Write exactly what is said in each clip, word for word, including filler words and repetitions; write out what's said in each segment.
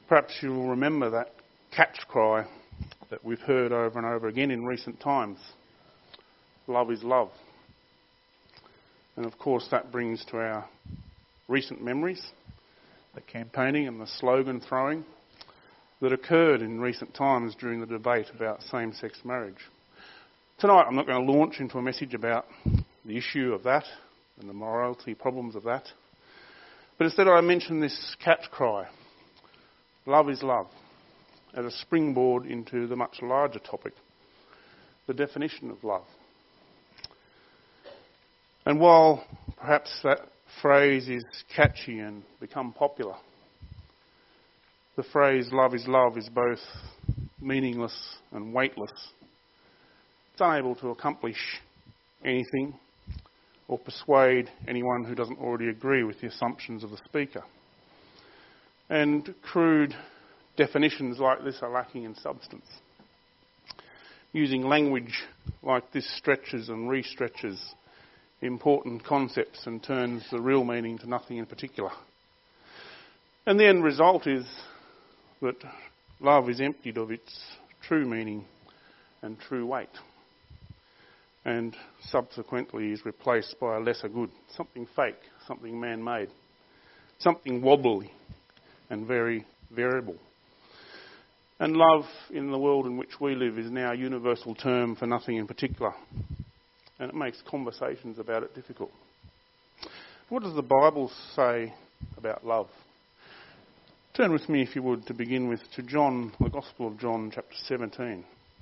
Perhaps you'll remember that catch cry that we've heard over and over again in recent times. Love is love. And of course that brings to our recent memories the campaigning and the slogan throwing that occurred in recent times during the debate about same-sex marriage. Tonight I'm not going to launch into a message about the issue of that and the morality problems of that, but instead I mention this catch cry, love is love, as a springboard into the much larger topic, the definition of love. And while perhaps that phrase is catchy and become popular, the phrase love is love is both meaningless and weightless. It's unable to accomplish anything or persuade anyone who doesn't already agree with the assumptions of the speaker. And crude definitions like this are lacking in substance. Using language like this stretches and re-stretches important concepts and turns the real meaning to nothing in particular. And the end result is that love is emptied of its true meaning and true weight, and subsequently is replaced by a lesser good, something fake, something man-made, something wobbly and very variable. And love in the world in which we live is now a universal term for nothing in particular, and it makes conversations about it difficult. What does the Bible say about love? Turn with me, if you would, to begin with, to John, the Gospel of John, chapter seventeen.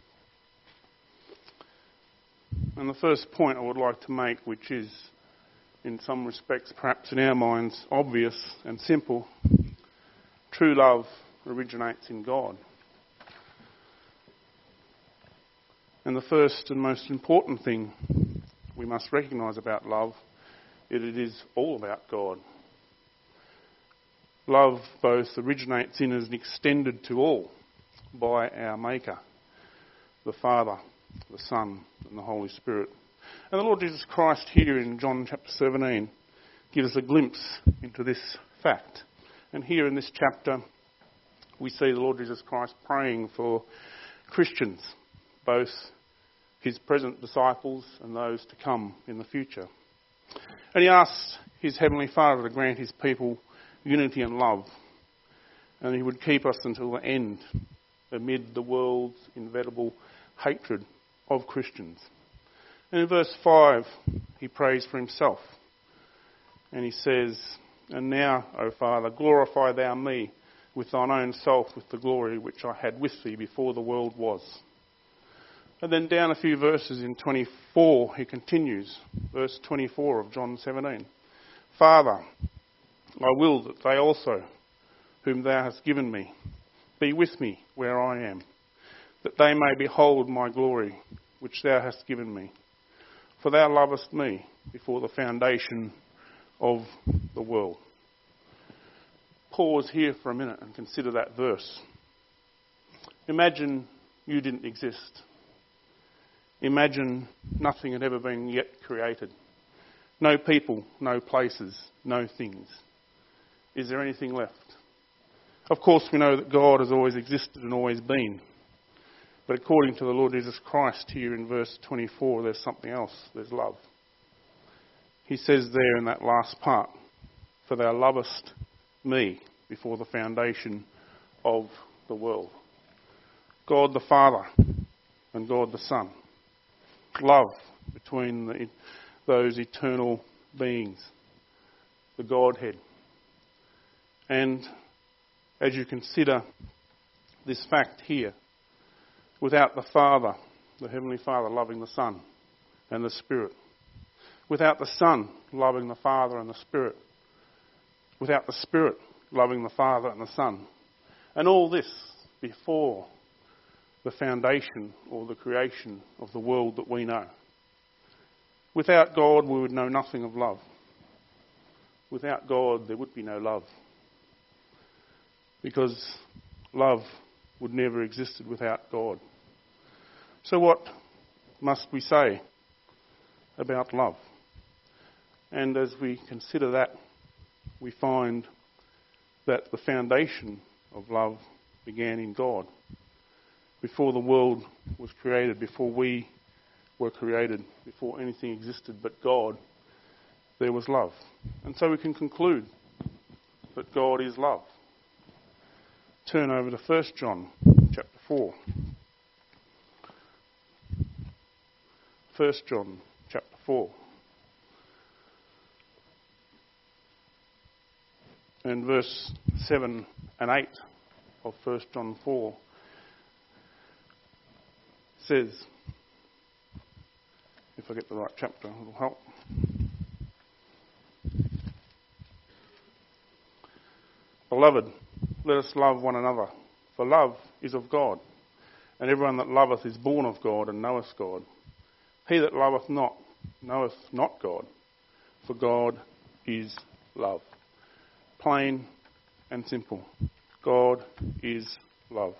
And the first point I would like to make, which is in some respects perhaps in our minds obvious and simple, true love originates in God. And the first and most important thing we must recognise about love is it is all about God. Love both originates in and is extended to all by our Maker, the Father, the Son and the Holy Spirit. And the Lord Jesus Christ here in John chapter seventeen gives us a glimpse into this fact. And here in this chapter we see the Lord Jesus Christ praying for Christians, both his present disciples and those to come in the future. And he asks his Heavenly Father to grant his people unity and love, and he would keep us until the end amid the world's inevitable hatred of Christians. And in verse five he prays for himself, and he says, "And now, O Father, glorify thou me with thine own self with the glory which I had with thee before the world was." And then down a few verses in twenty-four, he continues, verse twenty-four of John seventeen. "Father, I will that they also, whom thou hast given me, be with me where I am, that they may behold my glory, which thou hast given me. For thou lovest me before the foundation of the world." Pause here for a minute and consider that verse. Imagine you didn't exist. Imagine nothing had ever been yet created. No people, no places, no things. Is there anything left? Of course we know that God has always existed and always been. But according to the Lord Jesus Christ here in verse twenty-four, there's something else. There's love. He says there in that last part, "For thou lovest me before the foundation of the world." God the Father and God the Son. Love between the, those eternal beings, the Godhead. And as you consider this fact here, without the Father, the Heavenly Father loving the Son and the Spirit, without the Son loving the Father and the Spirit, without the Spirit loving the Father and the Son, and all this before the foundation or the creation of the world that we know. Without God, we would know nothing of love. Without God, there would be no love. Because love would never have existed without God. So what must we say about love? And as we consider that, we find that the foundation of love began in God. Before the world was created, before we were created, before anything existed but God, there was love. And so we can conclude that God is love. Turn over to First John chapter four. First John chapter four. And verse seven and eight of First John four says, if I get the right chapter, it'll help. Beloved, let us love one another, for love is of God, and everyone that loveth is born of God and knoweth God. He that loveth not knoweth not God, for God is love. Plain and simple. God is love.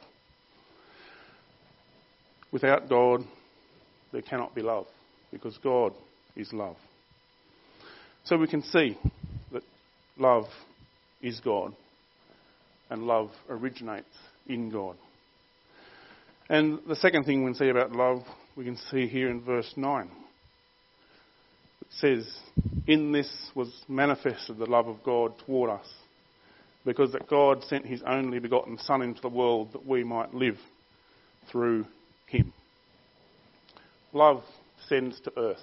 Without God, there cannot be love, because God is love. So we can see that love is God, and love originates in God. And the second thing we can see about love, we can see here in verse nine. It says, in this was manifested the love of God toward us, because that God sent his only begotten Son into the world that we might live through him. Love sends to earth.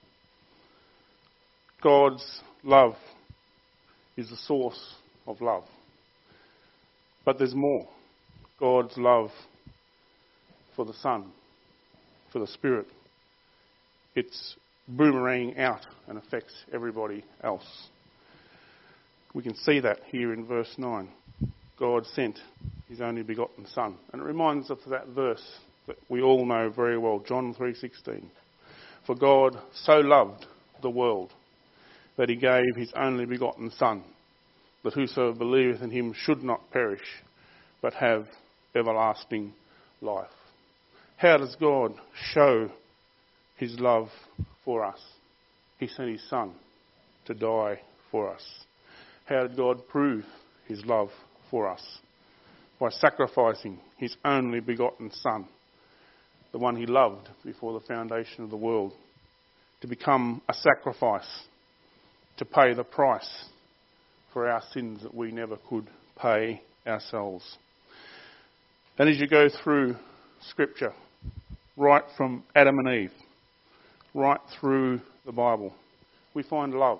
God's love is the source of love. But there's more. God's love for the Son, for the Spirit. It's boomeranging out and affects everybody else. We can see that here in verse nine. God sent his only begotten Son. And it reminds us of that verse that we all know very well, John three sixteen. For God so loved the world that he gave his only begotten Son, that whosoever believeth in him should not perish, but have everlasting life. How does God show his love for us? He sent his Son to die for us. How did God prove his love for us? By sacrificing his only begotten Son, the one he loved before the foundation of the world, to become a sacrifice, to pay the price for our sins that we never could pay ourselves. And as you go through Scripture, right from Adam and Eve, right through the Bible, we find love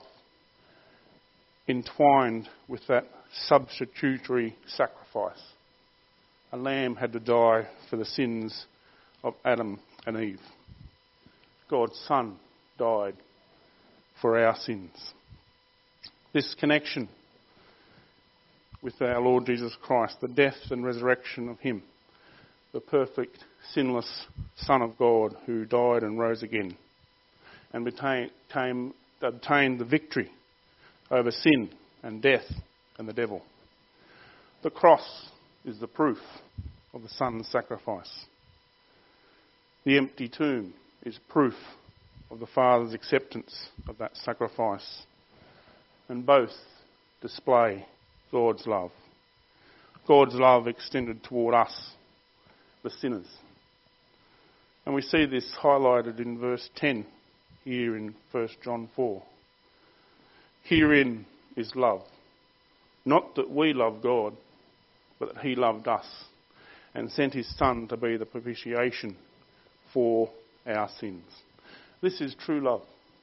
entwined with that substitutory sacrifice. A lamb had to die for the sins of Adam and Eve. God's Son died for our sins. This connection with our Lord Jesus Christ, the death and resurrection of him, the perfect, sinless Son of God who died and rose again and became, came, obtained the victory over sin and death and the devil. The cross is the proof of the Son's sacrifice. The empty tomb is proof of the Father's acceptance of that sacrifice. And both display God's love. God's love extended toward us, the sinners. And we see this highlighted in verse ten here in First John four. Herein is love. Not that we love God, but that he loved us and sent his Son to be the propitiation for our sins. This is true love.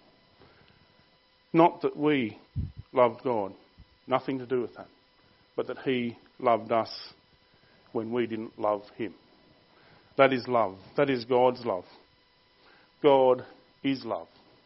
Not that we loved God, nothing to do with that, but that he loved us when we didn't love him. That is love. That is God's love. God is love.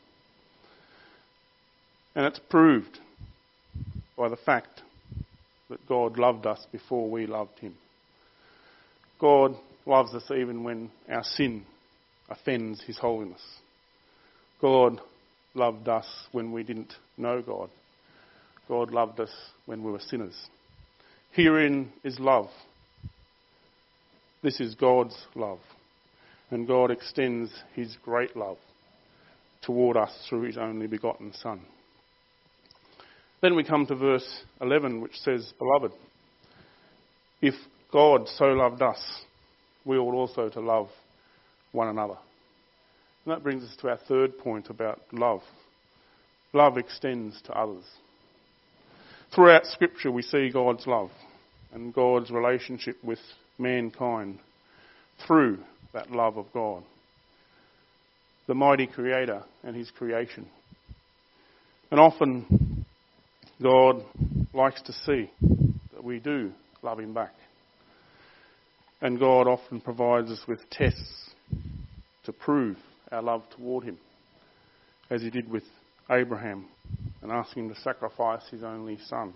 And it's proved by the fact that God loved us before we loved him. God loves us even when our sin offends his holiness. God loved us when we didn't know God. God loved us when we were sinners. Herein is love. This is God's love. And God extends his great love toward us through his only begotten Son. Then we come to verse eleven, which says, Beloved, If God so loved us, we ought also to love one another. And that brings us to our third point about love. Love extends to others. Throughout Scripture we see God's love and God's relationship with mankind through that love of God, the mighty Creator and His creation. And often God likes to see that we do love Him back. And God often provides us with tests to prove our love toward Him, as He did with Abraham and asking him to sacrifice his only son.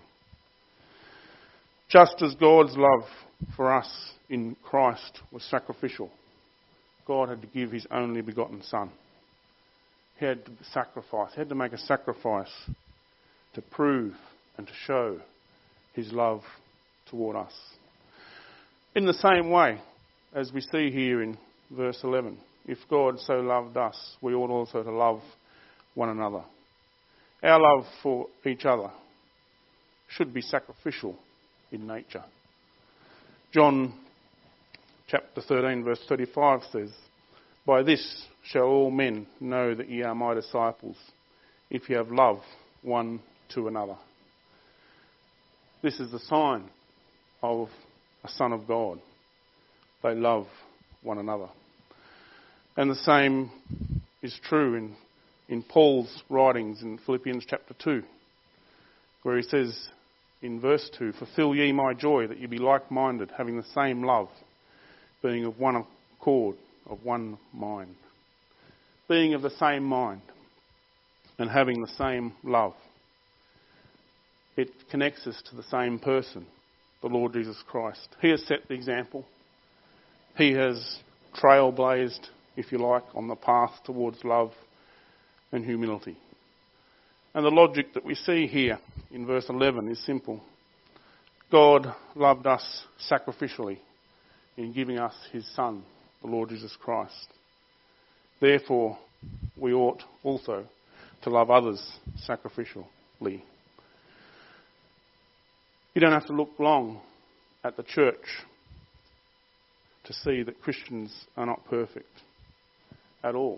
Just as God's love for us in Christ was sacrificial, God had to give His only begotten Son. He had to sacrifice, He had to make a sacrifice to prove and to show His love toward us. In the same way, as we see here in verse eleven, if God so loved us, we ought also to love one another. Our love for each other should be sacrificial in nature. John chapter thirteen verse thirty-five says, "By this shall all men know that ye are my disciples, if ye have love one to another." This is the sign of a son of God. They love one another. And the same is true in, in Paul's writings in Philippians chapter two, where he says in verse two, "Fulfill ye my joy, that ye be like-minded, having the same love, being of one accord, of one mind." Being of the same mind and having the same love. It connects us to the same person, the Lord Jesus Christ. He has set the example. He has trailblazed, if you like, on the path towards love and humility. And the logic that we see here in verse eleven is simple. God loved us sacrificially in giving us His Son, the Lord Jesus Christ. Therefore, we ought also to love others sacrificially. You don't have to look long at the church to see that Christians are not perfect at all.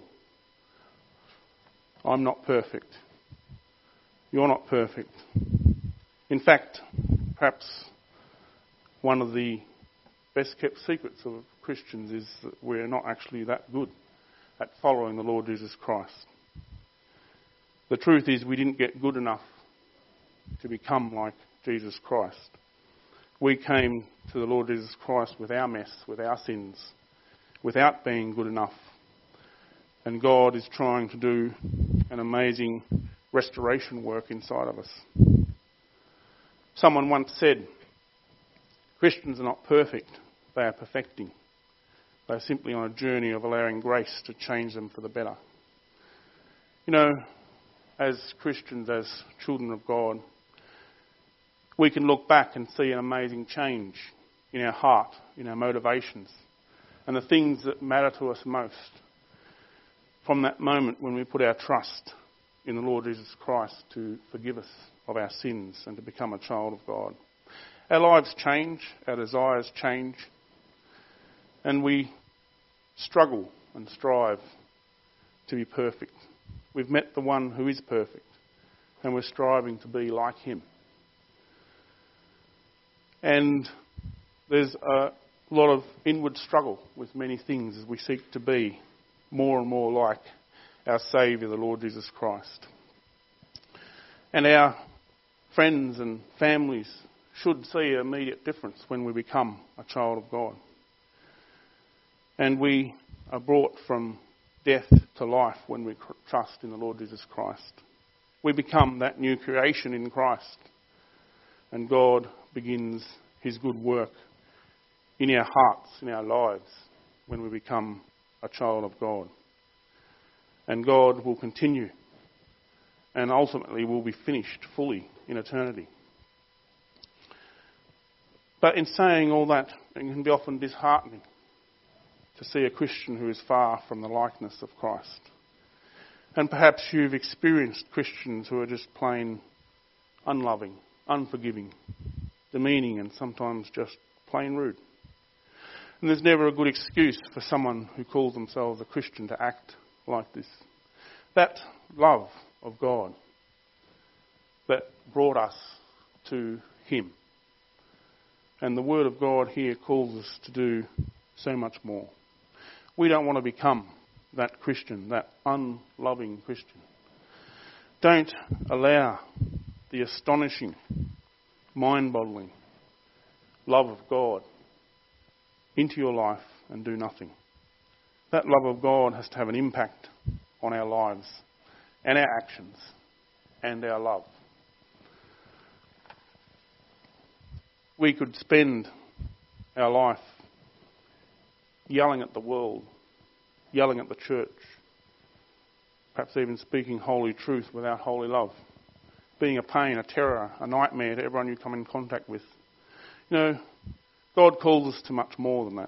I'm not perfect. You're not perfect. In fact, perhaps one of the best kept secrets of Christians is that we're not actually that good at following the Lord Jesus Christ. The truth is, we didn't get good enough to become like Jesus Christ. We came to the Lord Jesus Christ with our mess, with our sins, without being good enough. And God is trying to do an amazing restoration work inside of us. Someone once said, Christians are not perfect, they are perfecting. They're simply on a journey of allowing grace to change them for the better. You know, as Christians, as children of God, we can look back and see an amazing change in our heart, in our motivations, and the things that matter to us most from that moment when we put our trust in the Lord Jesus Christ to forgive us of our sins and to become a child of God. Our lives change, our desires change, and we struggle and strive to be perfect. We've met the one who is perfect, and we're striving to be like Him. And there's a lot of inward struggle with many things as we seek to be more and more like our Saviour, the Lord Jesus Christ. And our friends and families should see an immediate difference when we become a child of God. And we are brought from death to life when we trust in the Lord Jesus Christ. We become that new creation in Christ. And God begins His good work in our hearts, in our lives, when we become a child of God. And God will continue and ultimately will be finished fully in eternity. But in saying all that, it can be often disheartening to see a Christian who is far from the likeness of Christ. And perhaps you've experienced Christians who are just plain unloving, unforgiving, demeaning, and sometimes just plain rude. And there's never a good excuse for someone who calls themselves a Christian to act like this. That love of God that brought us to Him. And the Word of God here calls us to do so much more. We don't want to become that Christian, that unloving Christian. Don't allow the astonishing, mind-boggling love of God into your life and do nothing. That love of God has to have an impact on our lives and our actions and our love. We could spend our life yelling at the world, yelling at the church, perhaps even speaking holy truth without holy love, being a pain, a terror, a nightmare to everyone you come in contact with. You know, God calls us to much more than that.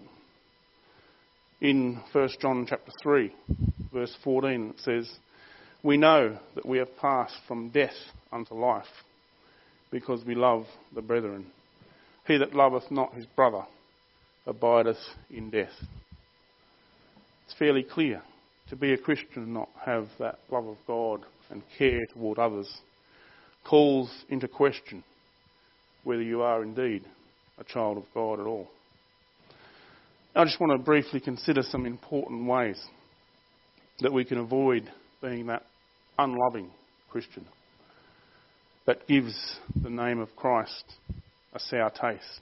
In First John chapter three, verse fourteen, it says, "We know that we have passed from death unto life, because we love the brethren. He that loveth not his brother abideth in death." It's fairly clear. To be a Christian and not have that love of God and care toward others calls into question whether you are indeed a child of God at all. I just want to briefly consider some important ways that we can avoid being that unloving Christian that gives the name of Christ a sour taste.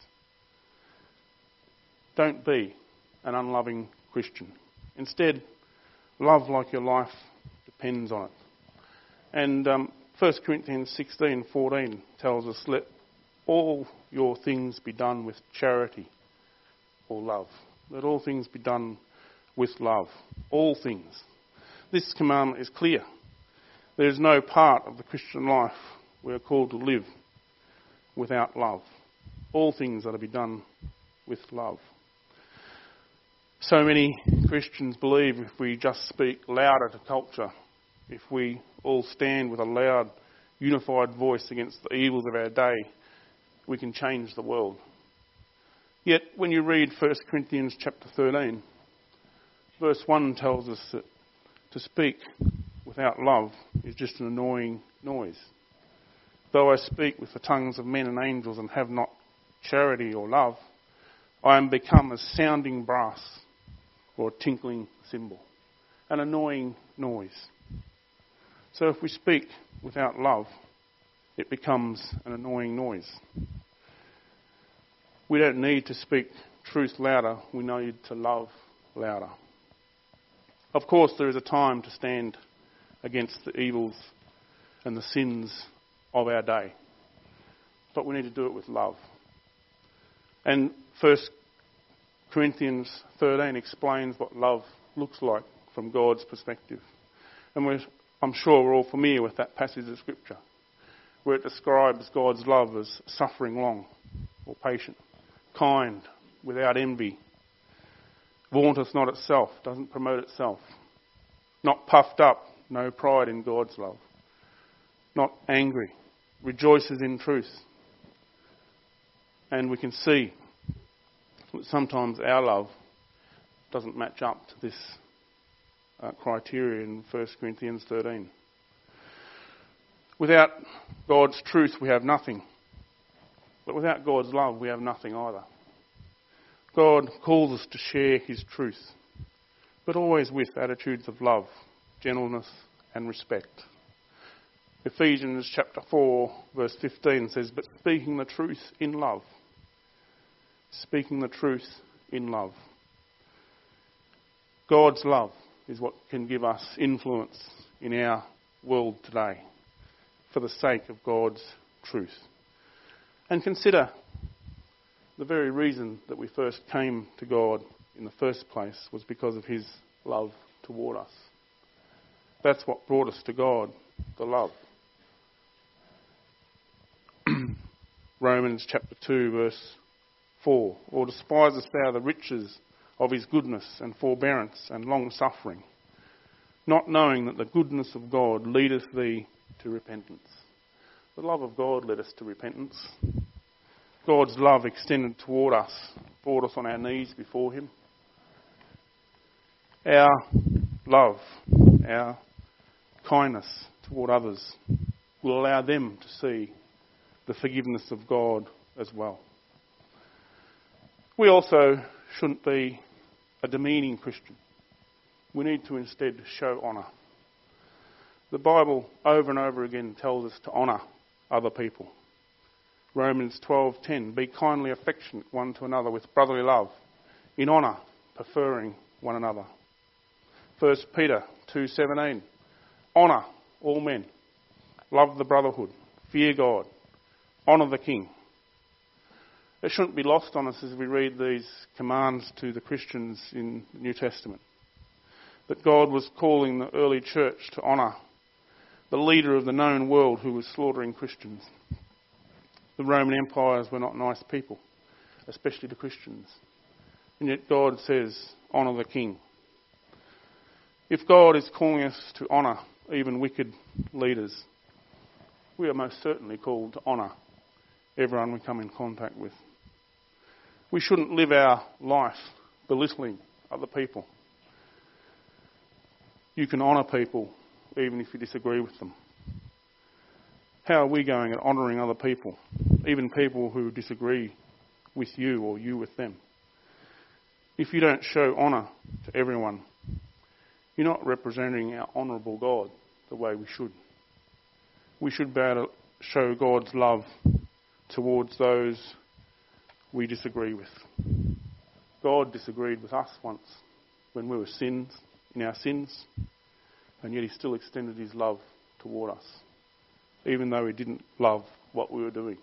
Don't be an unloving Christian. Instead, love like your life depends on it. And um, First Corinthians sixteen fourteen tells us, "Let all your things be done with charity or love." Let all things be done with love. All things. This commandment is clear. There is no part of the Christian life we are called to live without love. All things are to be done with love. So many Christians believe if we just speak louder to culture, if we all stand with a loud, unified voice against the evils of our day, we can change the world. Yet, when you read First Corinthians chapter thirteen, verse one tells us that to speak without love is just an annoying noise. "Though I speak with the tongues of men and angels and have not charity or love, I am become as sounding brass or a tinkling cymbal." An annoying noise. So if we speak without love, it becomes an annoying noise. We don't need to speak truth louder, we need to love louder. Of course, there is a time to stand against the evils and the sins of our day, but we need to do it with love. And First Corinthians thirteen explains what love looks like from God's perspective. And we're, I'm sure we're all familiar with that passage of Scripture, where it describes God's love as suffering long or patient, kind, without envy, vaunteth not itself, doesn't promote itself, not puffed up, no pride in God's love, not angry, rejoices in truth. And we can see that sometimes our love doesn't match up to this uh, criteria in First Corinthians thirteen. Without God's truth, we have nothing. But without God's love, we have nothing either. God calls us to share His truth, but always with attitudes of love, gentleness and respect. Ephesians chapter four verse fifteen says, "But speaking the truth in love." Speaking the truth in love. God's love is what can give us influence in our world today for the sake of God's truth. And consider the very reason that we first came to God in the first place was because of His love toward us. That's what brought us to God, the love. Romans chapter two verse four. "Or despisest thou the riches of His goodness and forbearance and long suffering, not knowing that the goodness of God leadeth thee to repentance." The love of God led us to repentance. God's love extended toward us brought us on our knees before him. Our love, our kindness toward others will allow them to see the forgiveness of God as well. We also shouldn't be a demeaning Christian. We need to instead show honour. The Bible over and over again tells us to honour other people. Romans twelve ten, be kindly affectionate one to another with brotherly love, in honour, preferring one another. First Peter two seventeen, honour all men, love the brotherhood, fear God, honour the king. It shouldn't be lost on us as we read these commands to the Christians in the New Testament that God was calling the early church to honour the leader of the known world who was slaughtering Christians. The Roman empires were not nice people, especially the Christians. And yet God says, honour the king. If God is calling us to honour even wicked leaders, we are most certainly called to honour everyone we come in contact with. We shouldn't live our life belittling other people. You can honour people even if you disagree with them. How are we going at honouring other people, even people who disagree with you or you with them? If you don't show honour to everyone, you're not representing our honourable God the way we should. We should be able to show God's love towards those we disagree with. God disagreed with us once when we were sins, in our sins, and yet he still extended his love toward us, even though he didn't love what we were doing.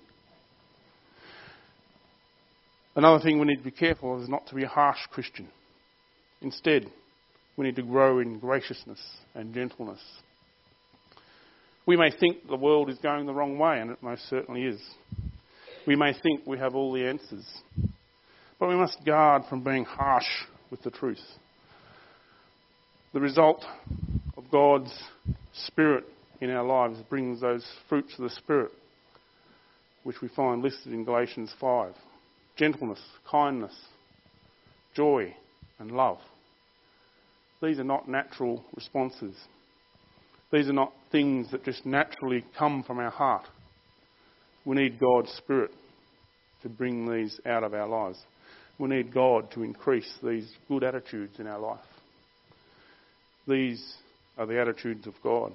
Another thing we need to be careful of is not to be a harsh Christian. Instead, we need to grow in graciousness and gentleness. We may think the world is going the wrong way, and it most certainly is. We may think we have all the answers, but we must guard from being harsh with the truth. The result of God's Spirit in our lives brings those fruits of the Spirit, which we find listed in Galatians five. Gentleness, kindness, joy and love. These are not natural responses. These are not things that just naturally come from our heart. We need God's Spirit to bring these out of our lives. We need God to increase these good attitudes in our life. These are the attitudes of God.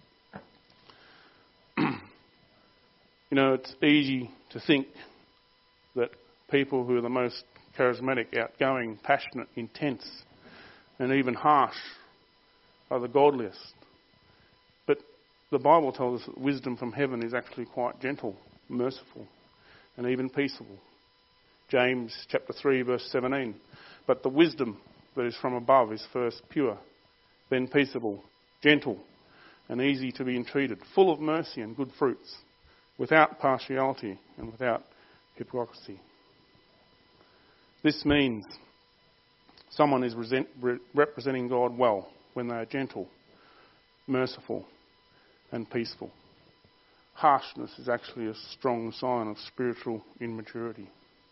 You know, it's easy to think that people who are the most charismatic, outgoing, passionate, intense, and even harsh are the godliest. But the Bible tells us that wisdom from heaven is actually quite gentle, merciful, and even peaceable. James chapter three verse seventeen. But the wisdom that is from above is first pure, then peaceable, gentle, and easy to be entreated, full of mercy and good fruits, without partiality and without hypocrisy. This means someone is resent, re- representing God well when they are gentle, merciful, and peaceful. Harshness is actually a strong sign of spiritual immaturity.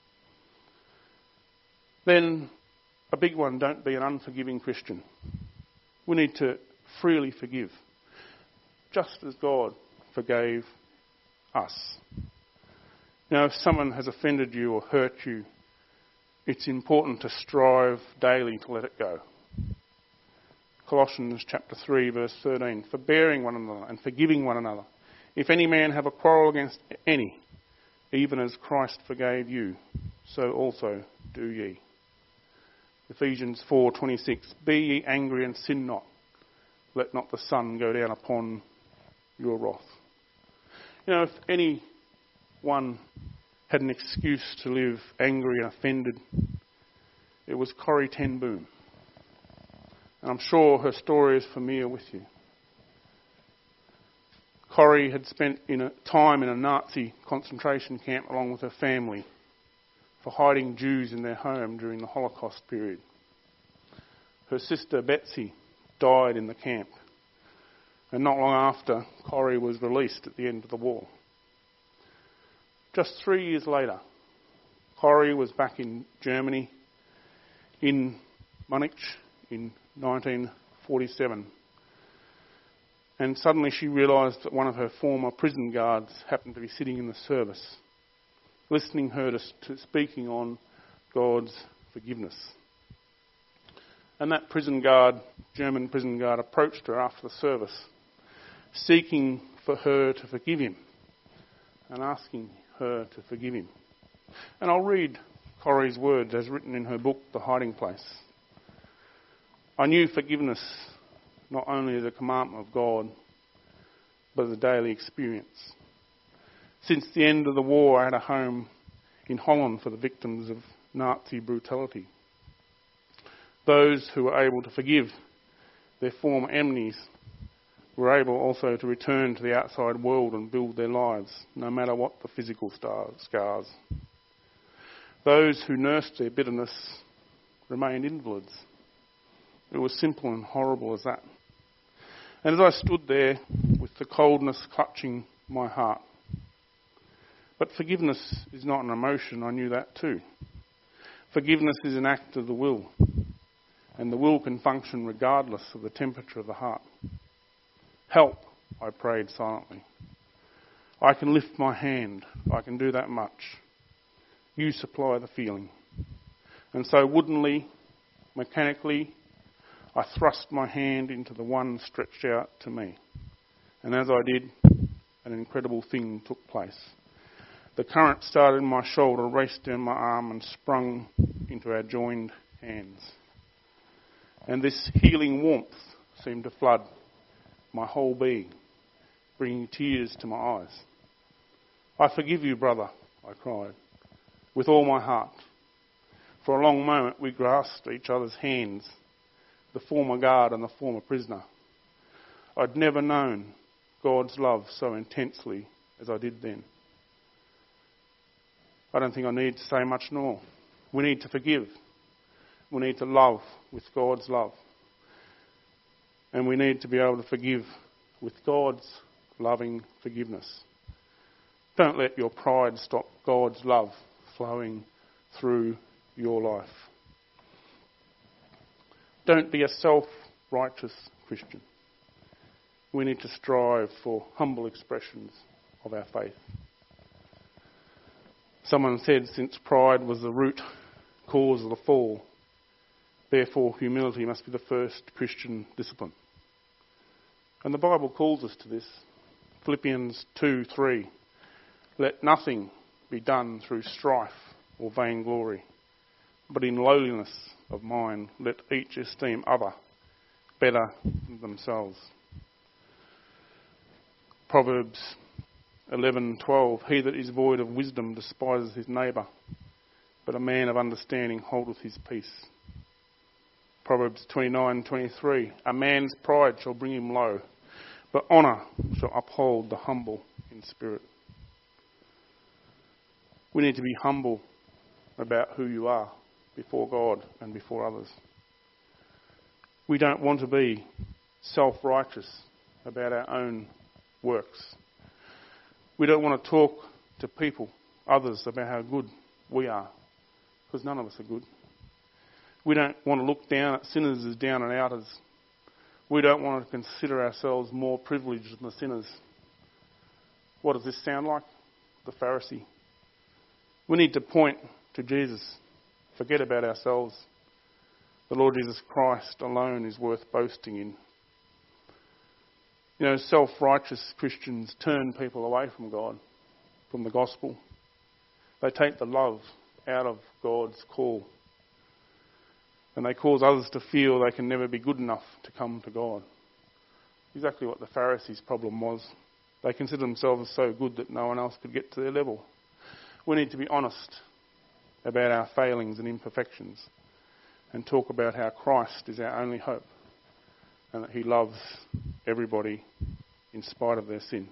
Then, a big one, don't be an unforgiving Christian. We need to freely forgive, just as God forgave us. Now, if someone has offended you or hurt you, it's important to strive daily to let it go. Colossians chapter three verse thirteen, forbearing one another and forgiving one another. If any man have a quarrel against any, even as Christ forgave you, so also do ye. Ephesians four twenty-six, be ye angry and sin not. Let not the sun go down upon your wrath. You know, if anyone had an excuse to live angry and offended, it was Corrie ten Boom. And I'm sure her story is familiar with you. Corrie had spent in a time in a Nazi concentration camp along with her family for hiding Jews in their home during the Holocaust period. Her sister Betsy died in the camp, and not long after, Corrie was released at the end of the war. Just three years later, Corrie was back in Germany, in Munich, in nineteen forty-seven. And suddenly she realised that one of her former prison guards happened to be sitting in the service, listening her to, to speaking on God's forgiveness. And that prison guard, German prison guard, approached her after the service, seeking for her to forgive him and asking her to forgive him. And I'll read Corrie's words as written in her book, The Hiding Place. I knew forgiveness not only as a commandment of God, but as a daily experience. Since the end of the war, I had a home in Holland for the victims of Nazi brutality. Those who were able to forgive their former enemies were able also to return to the outside world and build their lives, no matter what the physical scars. Those who nursed their bitterness remained invalids. It was simple and horrible as that. And as I stood there with the coldness clutching my heart, but forgiveness is not an emotion, I knew that too. Forgiveness is an act of the will, and the will can function regardless of the temperature of the heart. Help, I prayed silently. I can lift my hand, I can do that much. You supply the feeling. And so woodenly, mechanically, I thrust my hand into the one stretched out to me. And as I did, an incredible thing took place. The current started in my shoulder, raced down my arm and sprung into our joined hands. And this healing warmth seemed to flood my whole being, bringing tears to my eyes. I forgive you, brother, I cried, with all my heart. For a long moment we grasped each other's hands, the former guard and the former prisoner. I'd never known God's love so intensely as I did then. I don't think I need to say much more. We need to forgive. We need to love with God's love. And we need to be able to forgive with God's loving forgiveness. Don't let your pride stop God's love flowing through your life. Don't be a self-righteous Christian. We need to strive for humble expressions of our faith. Someone said, since pride was the root cause of the fall, therefore humility must be the first Christian discipline. And the Bible calls us to this. Philippians two three. Let nothing be done through strife or vainglory, but in lowliness of mind let each esteem other better than themselves. Proverbs eleven twelve. He that is void of wisdom despises his neighbour, but a man of understanding holdeth his peace. Proverbs twenty-nine twenty-three. A man's pride shall bring him low, but honour shall uphold the humble in spirit. We need to be humble about who you are before God and before others. We don't want to be self-righteous about our own works. We don't want to talk to people, others, about how good we are, because none of us are good. We don't want to look down at sinners as down and outers. We don't want to consider ourselves more privileged than the sinners. What does this sound like? The Pharisee. We need to point to Jesus. Forget about ourselves. The Lord Jesus Christ alone is worth boasting in. You know, self-righteous Christians turn people away from God, from the gospel. They take the love out of God's call. And they cause others to feel they can never be good enough to come to God. Exactly what the Pharisees' problem was. They considered themselves so good that no one else could get to their level. We need to be honest about our failings and imperfections and talk about how Christ is our only hope and that he loves everybody in spite of their sin.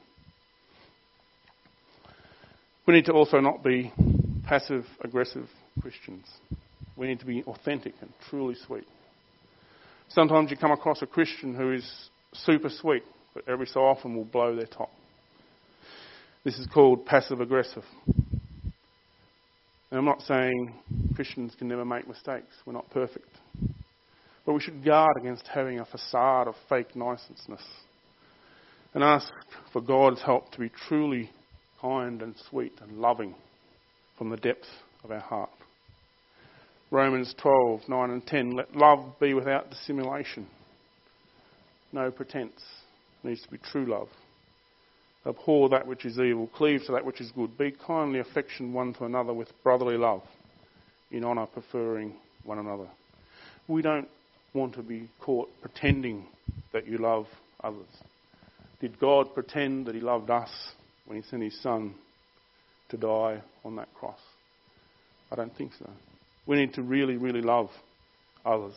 We need to also not be passive-aggressive Christians. We need to be authentic and truly sweet. Sometimes you come across a Christian who is super sweet, but every so often will blow their top. This is called passive-aggressive. And I'm not saying Christians can never make mistakes. We're not perfect. But we should guard against having a facade of fake niceness and ask for God's help to be truly kind and sweet and loving from the depth of our heart. Romans twelve, nine and ten, let love be without dissimulation. No pretense. It needs to be true love. Abhor that which is evil, cleave to that which is good. Be kindly affectioned one to another with brotherly love, in honour preferring one another. We don't want to be caught pretending that you love others. Did God pretend that he loved us when he sent his son to die on that cross? I don't think so. We need to really, really love others.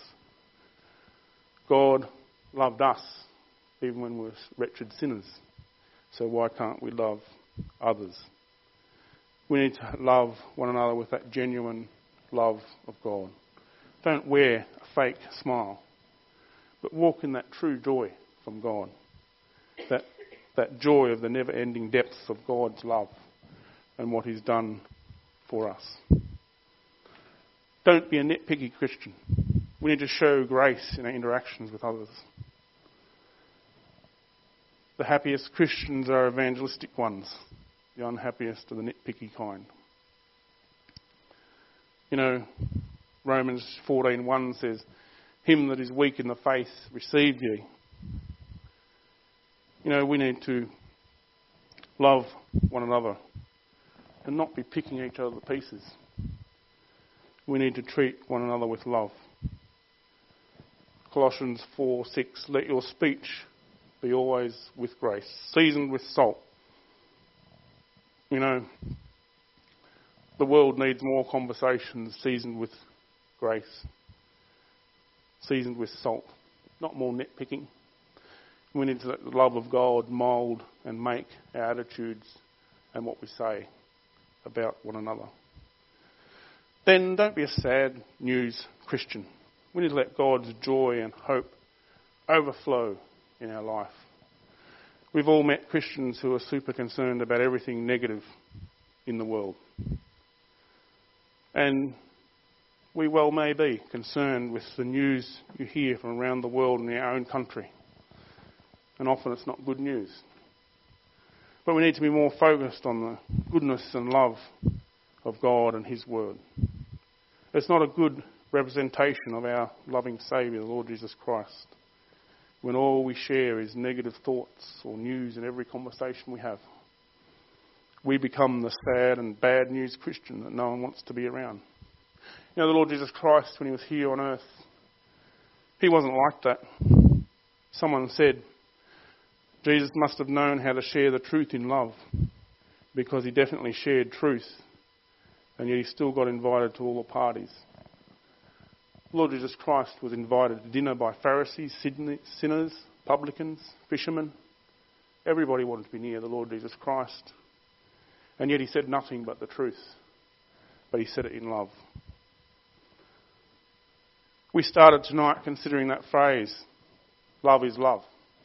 God loved us even when we were wretched sinners. So why can't we love others? We need to love one another with that genuine love of God. Don't wear a fake smile, but walk in that true joy from God. That, that joy of the never-ending depths of God's love and what he's done for us. Don't be a nitpicky Christian. We need to show grace in our interactions with others. The happiest Christians are evangelistic ones. The unhappiest are the nitpicky kind. You know, Romans fourteen one says, him that is weak in the faith receive ye. You know, we need to love one another and not be picking each other to pieces. We need to treat one another with love. Colossians four six, let your speech be always with grace, seasoned with salt. You know, the world needs more conversations seasoned with grace, seasoned with salt, not more nitpicking. We need to let the love of God mould and make our attitudes and what we say about one another. Then don't be a sad news Christian. We need to let God's joy and hope overflow in our life. We've all met Christians who are super concerned about everything negative in the world. And we well may be concerned with the news you hear from around the world in our own country. And often it's not good news. But we need to be more focused on the goodness and love of God and his word. It's not a good representation of our loving Saviour, the Lord Jesus Christ, when all we share is negative thoughts or news in every conversation we have. We become the sad and bad news Christian that no one wants to be around. You know, the Lord Jesus Christ, when he was here on earth, he wasn't like that. Someone said, Jesus must have known how to share the truth in love, because he definitely shared truth, and yet he still got invited to all the parties. Lord Jesus Christ was invited to dinner by Pharisees, sinners, publicans, fishermen. Everybody wanted to be near the Lord Jesus Christ. And yet he said nothing but the truth. But he said it in love. We started tonight considering that phrase, love is love.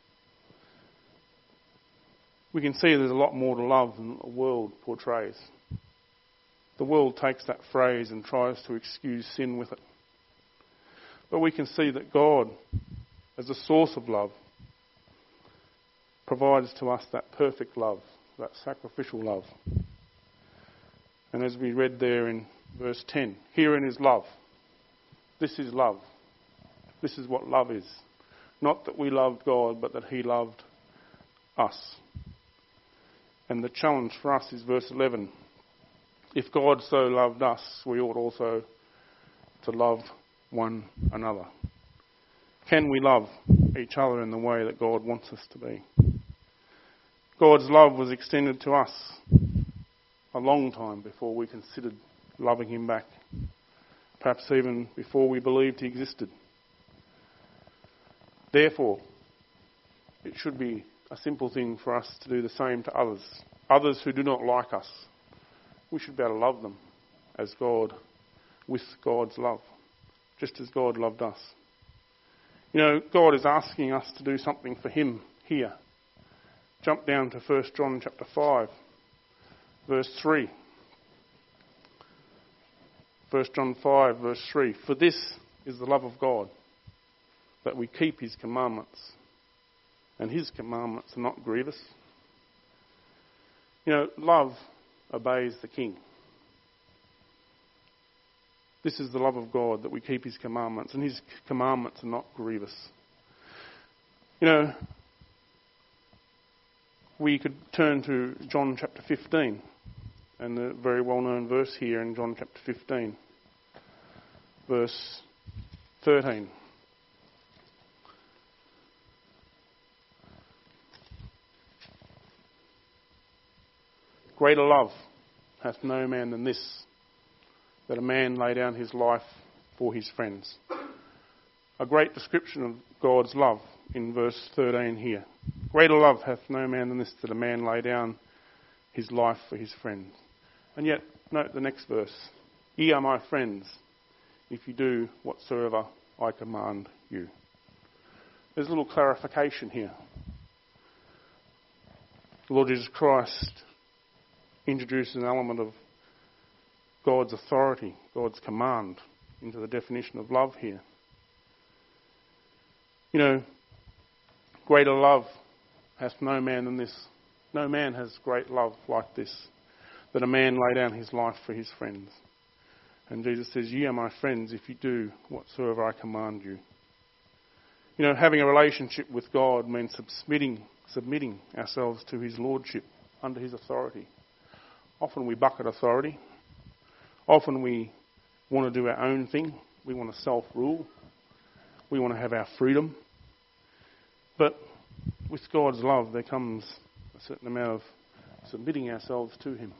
We can see there's a lot more to love than the world portrays. The world takes that phrase and tries to excuse sin with it. But we can see that God, as the source of love, provides to us that perfect love, that sacrificial love. And as we read there in verse ten, herein is love. This is love. This is what love is. Not that we loved God, but that he loved us. And the challenge for us is verse eleven. If God so loved us, we ought also to love one another. Can we love each other in the way that God wants us to be? God's love was extended to us a long time before we considered loving him back. Perhaps even before we believed he existed. Therefore, it should be a simple thing for us to do the same to others. Others who do not like us. We should be able to love them as God, with God's love. Just as God loved us. You know, God is asking us to do something for him here. Jump down to First John chapter five, verse three. First John five verse three, for this is the love of God, that we keep his commandments, and his commandments are not grievous. You know, love obeys the King. This is the love of God, that we keep his commandments, and his commandments are not grievous. You know, we could turn to John chapter fifteen, and the very well-known verse here in John chapter fifteen, verse thirteen. Greater love hath no man than this, that a man lay down his life for his friends. A great description of God's love in verse thirteen here. Greater love hath no man than this, that a man lay down his life for his friends. And yet, note the next verse. Ye are my friends, if you do whatsoever I command you. There's a little clarification here. The Lord Jesus Christ introduces an element of God's authority, God's command, into the definition of love here. You know, greater love hath no man than this. No man has great love like this, that a man lay down his life for his friends. And Jesus says, ye are my friends if you do whatsoever I command you. You know, having a relationship with God means submitting, submitting ourselves to his lordship, under his authority. Often we buck at authority. Often we want to do our own thing. We want to self-rule. We want to have our freedom. But with God's love, there comes a certain amount of submitting ourselves to him.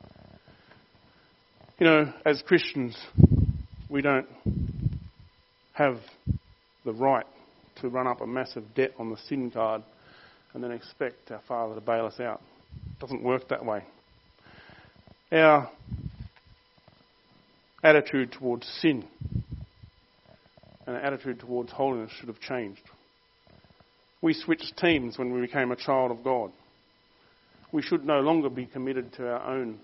You know, as Christians, we don't have the right to run up a massive debt on the sin card and then expect our Father to bail us out. It doesn't work that way. Our attitude towards sin and our attitude towards holiness should have changed. We switched teams when we became a child of God. We should no longer be committed to our own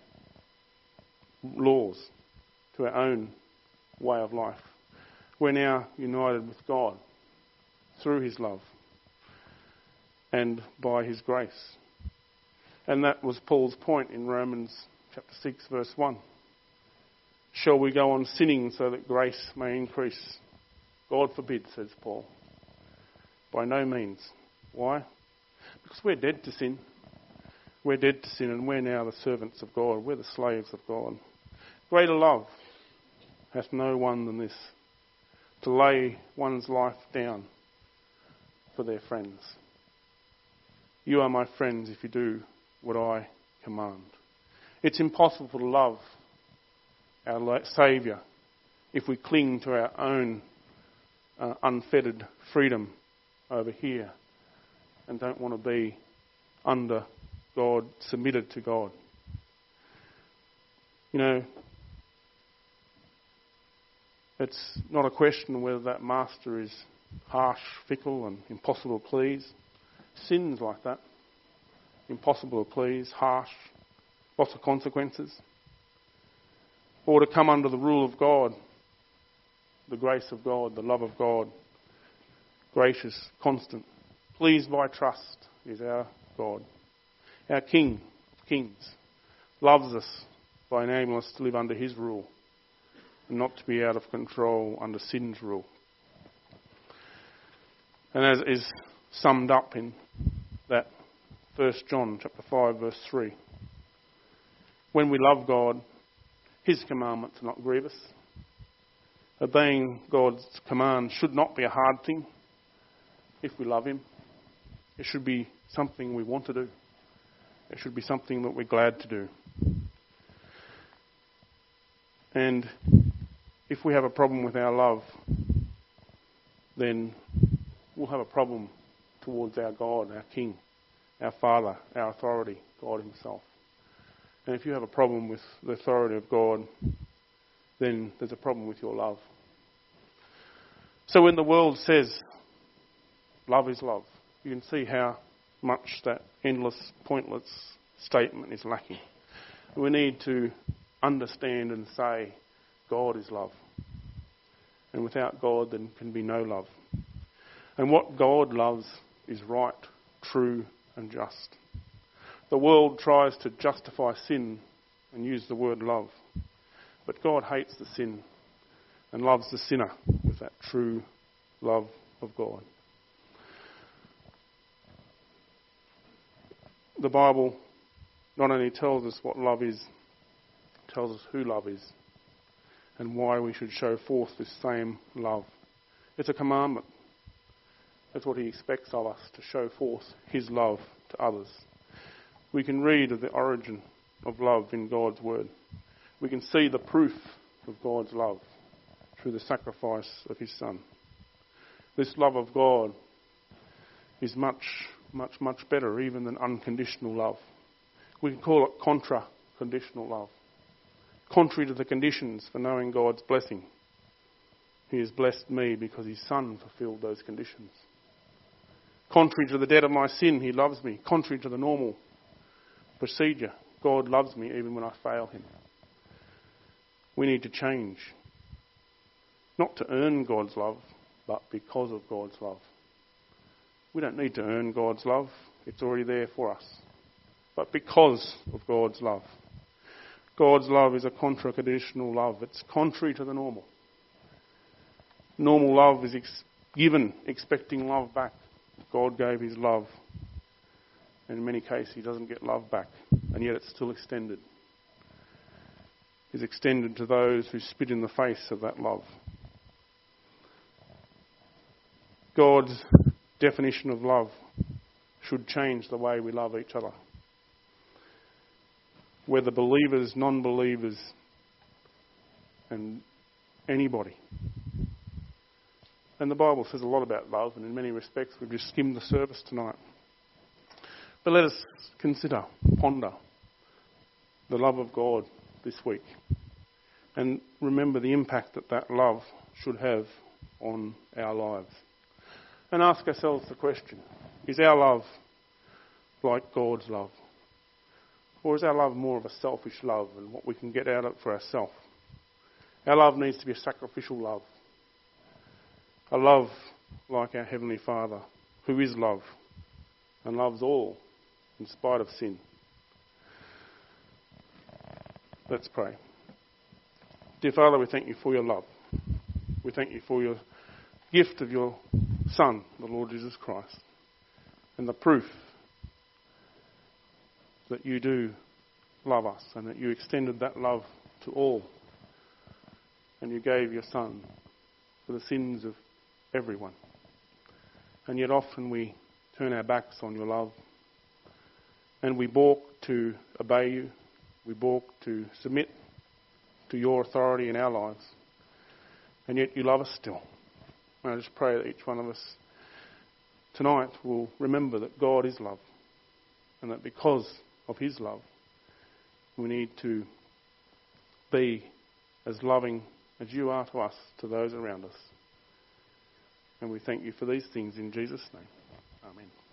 laws, to our own way of life. We're now united with God through his love and by his grace. And that was Paul's point in Romans chapter six verse one. Shall we go on sinning so that grace may increase? God forbid, says Paul. By no means. Why? Because we're dead to sin. We're dead to sin, and we're now the servants of God. We're the slaves of God. Greater love hath no one than this, to lay one's life down for their friends. You are my friends if you do what I command. It's impossible to love our Saviour if we cling to our own uh, unfettered freedom over here and don't want to be under God, submitted to God. You know, it's not a question whether that master is harsh, fickle and impossible to please. Sin's like that. Impossible to please, harsh, lots of consequences. Or to come under the rule of God, the grace of God, the love of God, gracious, constant, pleased by trust is our God. Our King of Kings loves us by enabling us to live under his rule and not to be out of control under sin's rule. And as is summed up in that First John chapter five verse three, when we love God, his commandments are not grievous. Obeying God's command should not be a hard thing if we love him. It should be something we want to do. It should be something that we're glad to do. And if we have a problem with our love, then we'll have a problem towards our God, our King, our Father, our authority, God himself. And if you have a problem with the authority of God, then there's a problem with your love. So when the world says, love is love, you can see how much that endless, pointless statement is lacking. We need to understand and say God is love. And without God, there can be no love. And what God loves is right, true, and just. The world tries to justify sin and use the word love. But God hates the sin and loves the sinner with that true love of God. The Bible not only tells us what love is, it tells us who love is and why we should show forth this same love. It's a commandment. That's what he expects of us, to show forth his love to others. We can read of the origin of love in God's word. We can see the proof of God's love through the sacrifice of his Son. This love of God is much, much, much better even than unconditional love. We can call it contra-conditional love. Contrary to the conditions for knowing God's blessing, he has blessed me because his Son fulfilled those conditions. Contrary to the debt of my sin, he loves me. Contrary to the normal procedure, God loves me even when I fail him. We need to change. Not to earn God's love, but because of God's love. We don't need to earn God's love. It's already there for us. But because of God's love. God's love is a contra-conditional love. It's contrary to the normal. Normal love is ex- given, expecting love back. God gave his love. And in many cases, he doesn't get love back. And yet it's still extended. It's extended to those who spit in the face of that love. God's definition of love should change the way we love each other. Whether believers, non-believers, and anybody. And the Bible says a lot about love, and in many respects we've just skimmed the surface tonight. But let us consider, ponder the love of God this week. And remember the impact that that love should have on our lives. And ask ourselves the question, is our love like God's love? Or is our love more of a selfish love and what we can get out of it for ourselves? Our love needs to be a sacrificial love. A love like our Heavenly Father, who is love and loves all in spite of sin. Let's pray. Dear Father, we thank you for your love. We thank you for your gift of your Son, the Lord Jesus Christ, and the proof that you do love us and that you extended that love to all, and you gave your Son for the sins of everyone. And yet often we turn our backs on your love and we balk to obey you, we balk to submit to your authority in our lives, and yet you love us still. And I just pray that each one of us tonight will remember that God is love, and that because of his love, we need to be as loving as you are to us, to those around us. And we thank you for these things in Jesus' name. Amen.